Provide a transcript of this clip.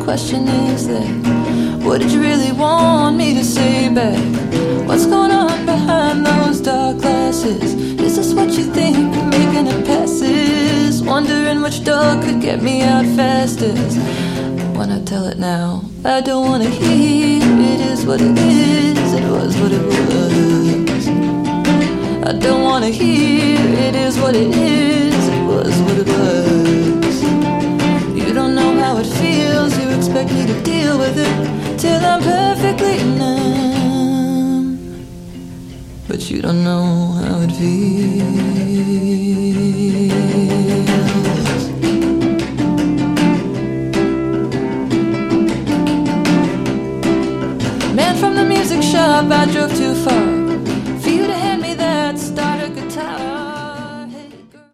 question is that, what did you really want me to say back? What's going on behind those dark glasses? Is this what you think, making it passes? Wondering which door could get me out fastest. When I tell it now, I don't wanna hear. It is what it is, it was what it was. I don't wanna hear. It is what it is, it was what it was. You don't know how it feels. You expect me to deal with it till I'm perfectly numb, but you don't know how it feels.